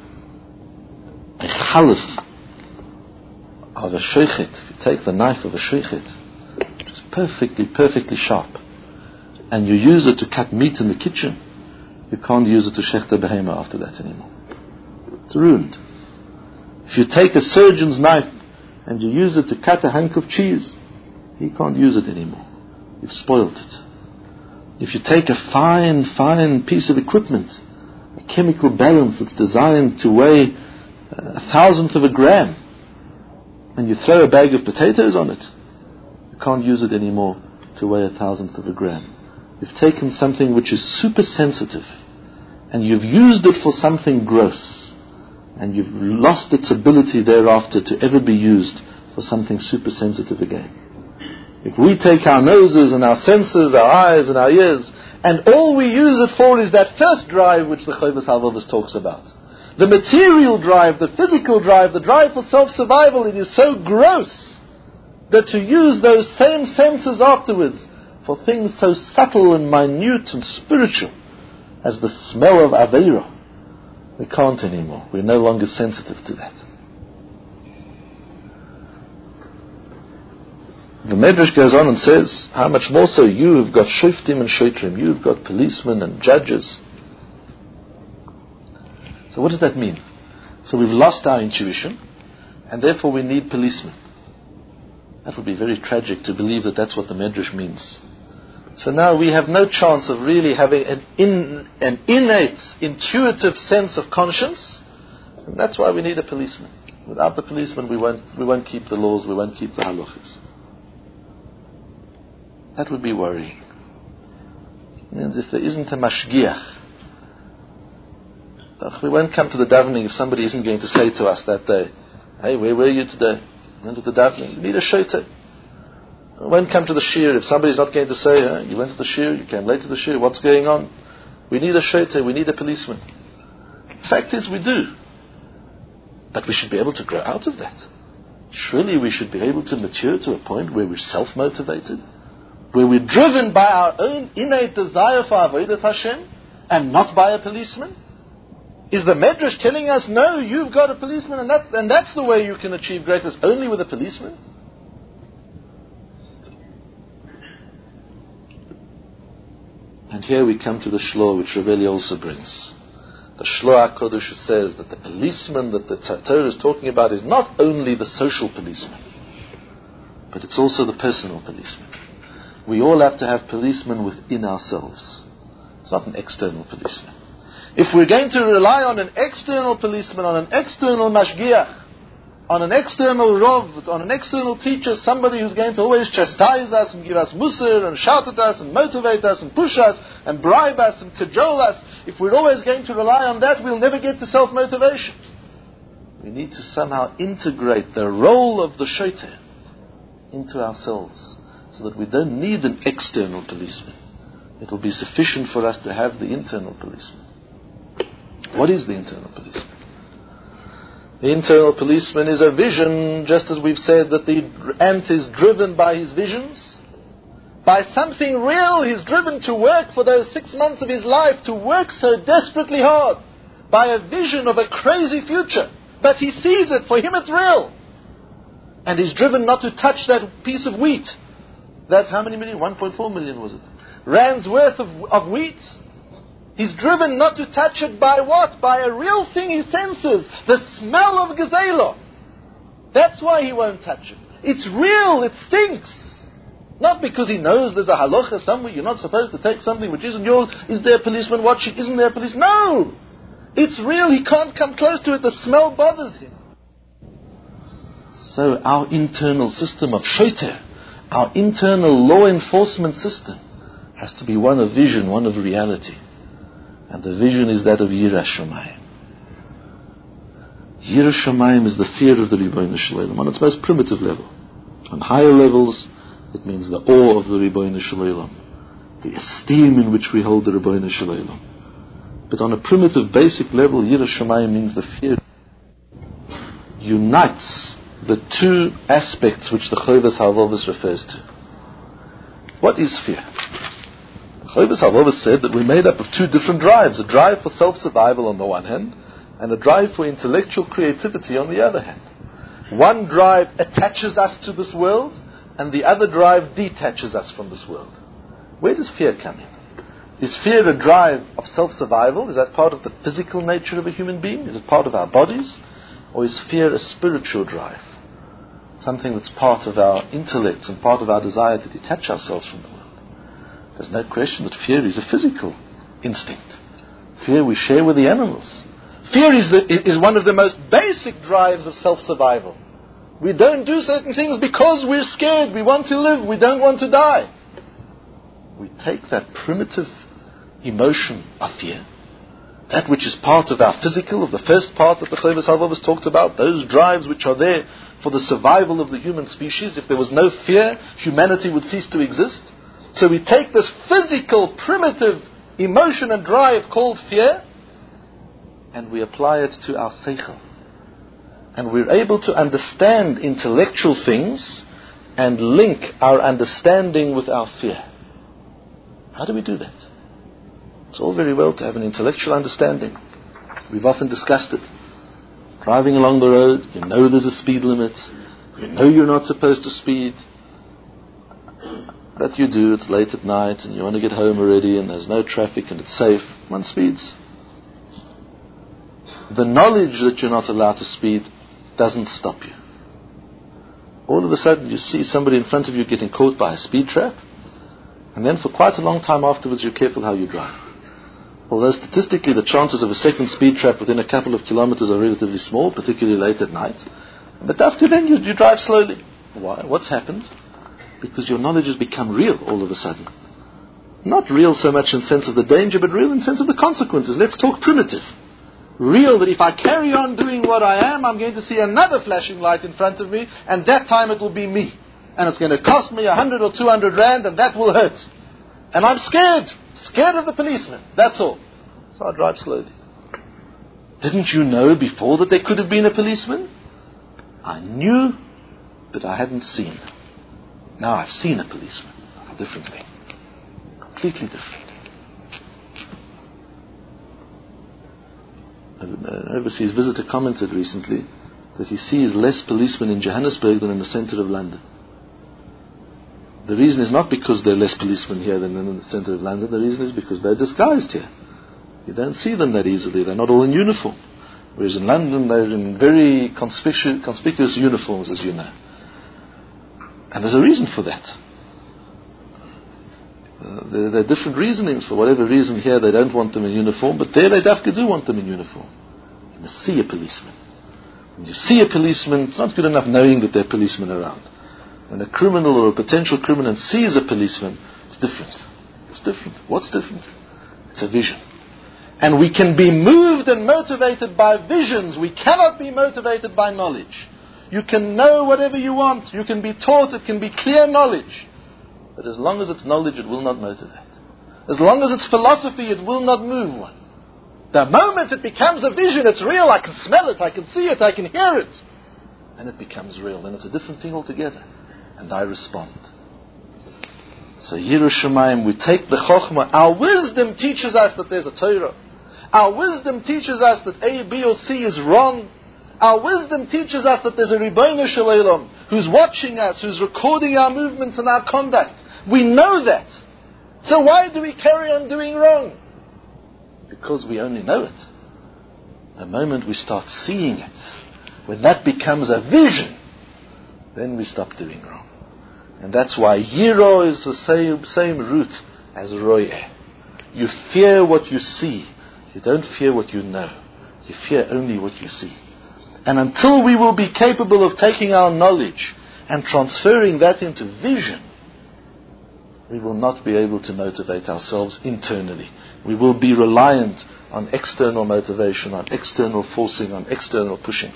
a chalif of a sheichet, if you take the knife of a sheichet, which is perfectly sharp, and you use it to cut meat in the kitchen, you can't use it to shecht a behema after that anymore. It's ruined. If you take a surgeon's knife and you use it to cut a hunk of cheese, he can't use it anymore. You've spoiled it. If you take a fine piece of equipment, a chemical balance that's designed to weigh 1,000th of a gram, and you throw a bag of potatoes on it, you can't use it anymore to weigh 1,000th of a gram. You've taken something which is super sensitive, and you've used it for something gross, and you've lost its ability thereafter to ever be used for something super sensitive again. If we take our noses and our senses, our eyes and our ears, and all we use it for is that first drive which the Chovos HaLevavos talks about, the material drive, the physical drive, the drive for self-survival, it is so gross that to use those same senses afterwards for things so subtle and minute and spiritual as the smell of Aveira, we can't anymore. We're no longer sensitive to that. The Medrash goes on and says, how much more so you have got shoftim and shoitrim, you've got policemen and judges. So what does that mean? So we've lost our intuition, and therefore we need policemen. That would be very tragic to believe that that's what the Medrash means. So now we have no chance of really having an innate, intuitive sense of conscience, and that's why we need a policeman. Without the policeman, we won't keep the laws, we won't keep the halachas. That would be worrying. And if there isn't a mashgiach, we won't come to the davening if somebody isn't going to say to us that day, hey, where were you today? You went to the davening. You need a shofet. We won't come to the shir if somebody's not going to say, you went to the shir, you came late to the shir, what's going on? We need a shofet, we need a policeman. The fact is we do. But we should be able to grow out of that. Surely we should be able to mature to a point where we're self-motivated, where we're driven by our own innate desire for avodas Hashem, and not by a policeman? Is the Medrash telling us, no, you've got a policeman, and that's the way you can achieve greatness, only with a policeman? And here we come to the Shloah, which Rebelli also brings. The Shloah HaKodesh says that the policeman that the Torah is talking about is not only the social policeman, but it's also the personal policeman. We all have to have policemen within ourselves. It's not an external policeman. If we're going to rely on an external policeman, on an external mashgiach, on an external Rav, on an external teacher, somebody who's going to always chastise us and give us musr and shout at us and motivate us and push us and bribe us and cajole us, if we're always going to rely on that, we'll never get to self-motivation. We need to somehow integrate the role of the shoter into ourselves so that we don't need an external policeman. It will be sufficient for us to have the internal policeman. What is the internal policeman? The internal policeman is a vision, just as we've said that the ant is driven by his visions. By something real, he's driven to work for those 6 months of his life, to work so desperately hard, by a vision of a crazy future. But he sees it, for him it's real. And he's driven not to touch that piece of wheat. That, how many million? 1.4 million was it? Rand's worth of wheat. He's driven not to touch it by what? By a real thing he senses. The smell of gazela. That's why he won't touch it. It's real, it stinks. Not because he knows there's a halacha somewhere, you're not supposed to take something which isn't yours. Is there a policeman watching? Isn't there a policeman? No! It's real, he can't come close to it, the smell bothers him. So our internal system of shoter, our internal law enforcement system, has to be one of vision, one of reality. And the vision is that of Yirah Shamayim. Yirah Shamayim is the fear of the Ribono Shel Olam on its most primitive level. On higher levels, it means the awe of the Ribono Shel Olam, the esteem in which we hold the Ribono Shel Olam. But on a primitive, basic level, Yirah Shamayim means the fear unites the two aspects which the Chovos HaLevavos refers to. What is fear? Chovos HaLevavos said that we're made up of two different drives, a drive for self-survival on the one hand, and a drive for intellectual creativity on the other hand. One drive attaches us to this world, and the other drive detaches us from this world. Where does fear come in? Is fear a drive of self-survival? Is that part of the physical nature of a human being? Is it part of our bodies? Or is fear a spiritual drive? Something that's part of our intellects and part of our desire to detach ourselves from the world. There's no question that fear is a physical instinct. Fear we share with the animals. Fear is one of the most basic drives of self-survival. We don't do certain things because we're scared. We want to live. We don't want to die. We take that primitive emotion of fear, that which is part of our physical, of the first part that the Chovos HaLevavos talked about, those drives which are there for the survival of the human species. If there was no fear, humanity would cease to exist. So we take this physical, primitive emotion and drive called fear, and we apply it to our seichel. And we're able to understand intellectual things and link our understanding with our fear. How do we do that? It's all very well to have an intellectual understanding. We've often discussed it. Driving along the road, you know there's a speed limit. You know you're not supposed to speed. But you do, it's late at night and you want to get home already and there's no traffic and it's safe. One speeds. The knowledge that you're not allowed to speed doesn't stop you. All of a sudden you see somebody in front of you getting caught by a speed trap, and then for quite a long time afterwards you're careful how you drive. Although statistically the chances of a second speed trap within a couple of kilometers are relatively small, particularly late at night. But after then you drive slowly. Why? What's happened? Because your knowledge has become real all of a sudden. Not real so much in the sense of the danger, but real in the sense of the consequences. Let's talk primitive. Real that if I carry on doing what I am, I'm going to see another flashing light in front of me, and that time it will be me. And it's going to cost me 100 or 200 rand, and that will hurt. And I'm scared. Scared of the policeman. That's all. So I drive slowly. Didn't you know before that there could have been a policeman? I knew, but I hadn't seen. Now I've seen a policeman. A different thing. Completely different. An overseas visitor commented recently that he sees less policemen in Johannesburg than in the centre of London. The reason is not because there are less policemen here than in the centre of London. The reason is because they're disguised here. You don't see them that easily. They're not all in uniform. Whereas in London, they're in very conspicuous uniforms, as you know. And there's a reason for that. There are different reasonings. For whatever reason here they don't want them in uniform, but there they definitely do want them in uniform. You must see a policeman. When you see a policeman, it's not good enough knowing that there are policemen around. When a criminal or a potential criminal sees a policeman, it's different. It's different. What's different? It's a vision. And we can be moved and motivated by visions. We cannot be motivated by knowledge. You can know whatever you want. You can be taught. It can be clear knowledge. But as long as it's knowledge, it will not motivate. As long as it's philosophy, it will not move one. The moment it becomes a vision, it's real. I can smell it. I can see it. I can hear it. And it becomes real. Then it's a different thing altogether. And I respond. So Yiras Shamayim, we take the Chokhmah. Our wisdom teaches us that there's a Torah. Our wisdom teaches us that A, B, or C is wrong. Our wisdom teaches us that there's a Ribono Shel Olam who's watching us, who's recording our movements and our conduct. We know that. So why do we carry on doing wrong? Because we only know it. The moment we start seeing it, when that becomes a vision, then we stop doing wrong. And that's why Yiro is the same root as Royeh. You fear what you see. You don't fear what you know. You fear only what you see. And until we will be capable of taking our knowledge and transferring that into vision, we will not be able to motivate ourselves internally. We will be reliant on external motivation, on external forcing, on external pushing.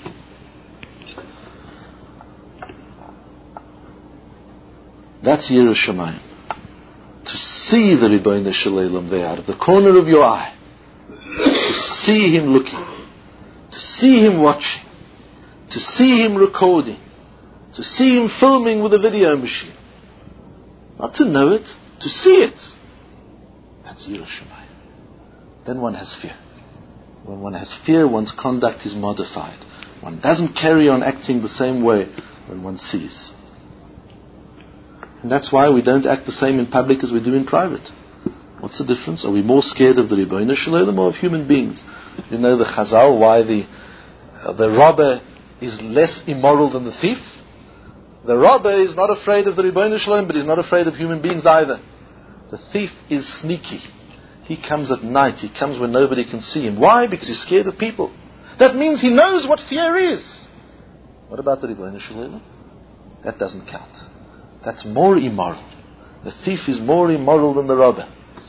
That's Yiras Shamayim. To see the Ribono Shel Olam there out of the corner of your eye. To see him looking. To see him watching. To see him recording. To see him filming with a video machine. Not to know it, to see it. That's Yiras Shamayim. Then one has fear. When one has fear, one's conduct is modified. One doesn't carry on acting the same way when one sees. And that's why we don't act the same in public as we do in private. What's the difference? Are we more scared of the Ribono Shel Olam or of human beings? You know the Chazal, why the robber is less immoral than the thief? The robber is not afraid of the Ribono Shel Olam, but he's not afraid of human beings either. The thief is sneaky. He comes at night. He comes when nobody can see him. Why? Because he's scared of people. That means he knows what fear is. What about the Ribono Shel Olam? That doesn't count. That's more immoral. The thief is more immoral than the robber.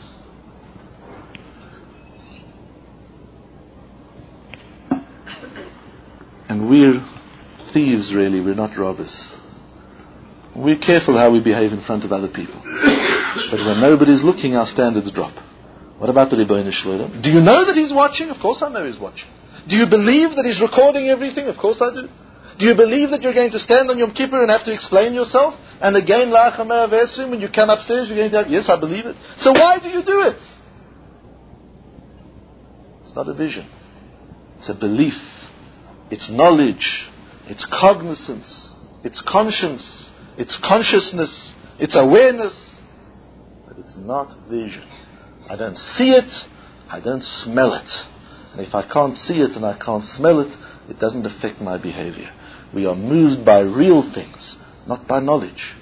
And we're thieves, really. We're not robbers. We're careful how we behave in front of other people. But when nobody's looking, our standards drop. What about the Ribono Shel Olam? Do you know that he's watching? Of course I know he's watching. Do you believe that he's recording everything? Of course I do. Do you believe that you're going to stand on Yom Kippur and have to explain yourself? And again, La'achamei Avesrim, when you come upstairs, you're going to have, yes, I believe it. So why do you do it? It's not a vision. It's a belief. It's knowledge. It's cognizance. It's conscience. It's consciousness. It's awareness. But it's not vision. I don't see it. I don't smell it. And if I can't see it and I can't smell it, it doesn't affect my behavior. We are moved by real things, not by knowledge.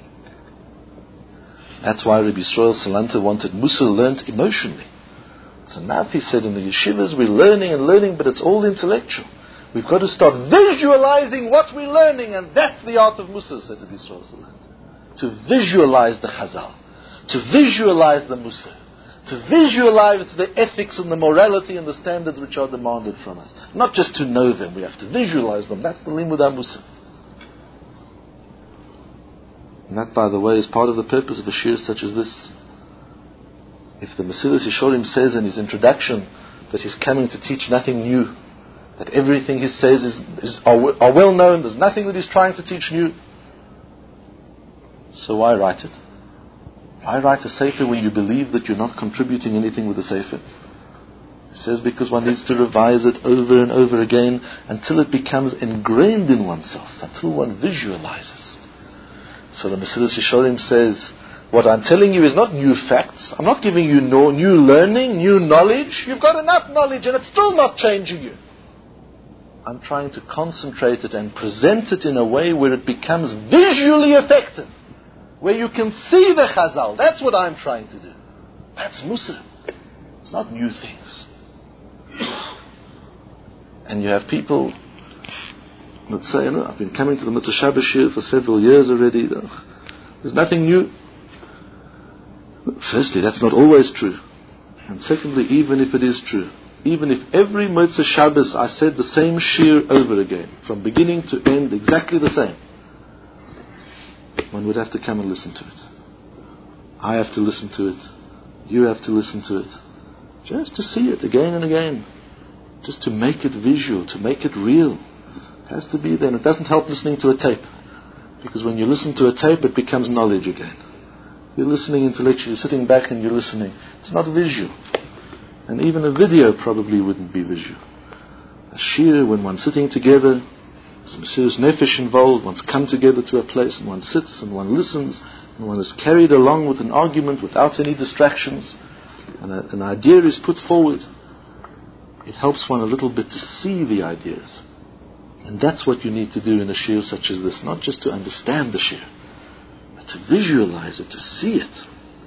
That's why Rabbi Yisrael Salanter wanted Mussar learnt emotionally. So now he said in the yeshivas we're learning and learning, but it's all intellectual. We've got to start visualizing what we're learning, and that's the art of Mussar, said Rabbi Yisrael Salanter. To visualize the Chazal, to visualize the Mussar, to visualize the ethics and the morality and the standards which are demanded from us. Not just to know them, we have to visualize them. That's the Limud HaMussar. And that, by the way, is part of the purpose of a shir such as this. If the Mesilas Yesharim says in his introduction that he's coming to teach nothing new, that everything he says are well known, there's nothing that he's trying to teach new, so why write it? Why write a sefer when you believe that you're not contributing anything with the sefer? He says because one needs to revise it over and over again until it becomes ingrained in oneself, until one visualizes. So the Mesilas Yesharim says, what I'm telling you is not new facts. I'm not giving you new learning, new knowledge. You've got enough knowledge and it's still not changing you. I'm trying to concentrate it and present it in a way where it becomes visually effective, where you can see the Chazal. That's what I'm trying to do. That's Mussar. It's not new things. And you have people Let's say, I've been coming to the Motzei Shabbos Shir for several years already. There's nothing new. Firstly, that's not always true. And secondly, even if it is true, even if every Motzei Shabbos I said the same Shir over again, from beginning to end exactly the same, one would have to come and listen to it. I have to listen to it. You have to listen to it. Just to see it again and again. Just to make it visual, to make it real. It has to be there. And it doesn't help listening to a tape. Because when you listen to a tape, it becomes knowledge again. You're listening intellectually, you're sitting back and you're listening. It's not visual. And even a video probably wouldn't be visual. A shir, when one's sitting together, some serious nefesh involved, one's come together to a place and one sits and one listens and one is carried along with an argument without any distractions, and an idea is put forward. It helps one a little bit to see the ideas. And that's what you need to do in a shir such as this, not just to understand the shir, but to visualize it, to see it.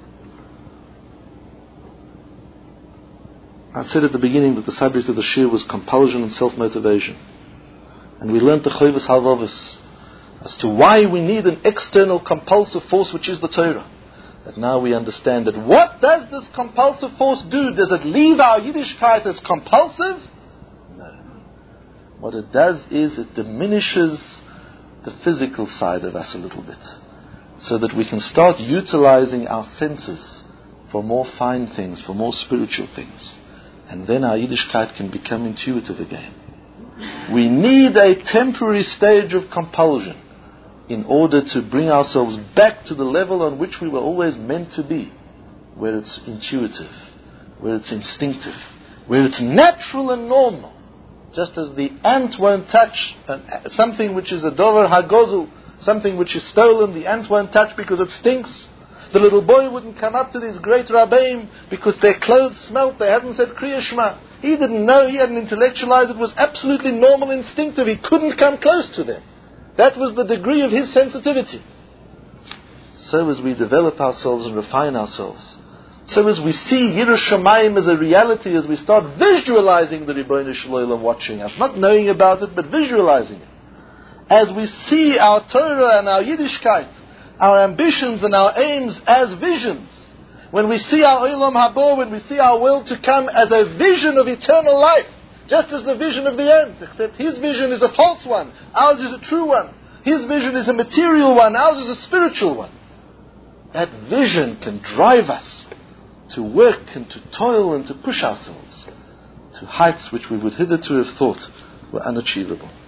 I said at the beginning that the subject of the shir was compulsion and self-motivation. And we learned the Chovos HaLevavos as to why we need an external compulsive force, which is the Torah. But now we understand that what does this compulsive force do? Does it leave our Yiddishkeit as compulsive? No. What it does is it diminishes the physical side of us a little bit, so that we can start utilizing our senses for more fine things, for more spiritual things. And then our Yiddishkeit can become intuitive again. We need a temporary stage of compulsion in order to bring ourselves back to the level on which we were always meant to be, where it's intuitive, where it's instinctive, where it's natural and normal. Just as the ant won't touch something which is a dover hagozel, something which is stolen, the ant won't touch because it stinks. The little boy wouldn't come up to these great rabbeim because their clothes smelt, they hadn't said Kriya Shema. He didn't know, he hadn't intellectualized, it was absolutely normal, instinctive, he couldn't come close to them. That was the degree of his sensitivity. So as we develop ourselves and refine ourselves, so as we see Yiras Shamayim as a reality, as we start visualizing the Ribbono Shel Olam watching us, not knowing about it, but visualizing it, as we see our Torah and our Yiddishkeit, our ambitions and our aims as visions, when we see our Olam Haba, when we see our world to come as a vision of eternal life, just as the vision of the ant, except his vision is a false one, ours is a true one. His vision is a material one, ours is a spiritual one. That vision can drive us to work and to toil and to push ourselves to heights which we would hitherto have thought were unachievable.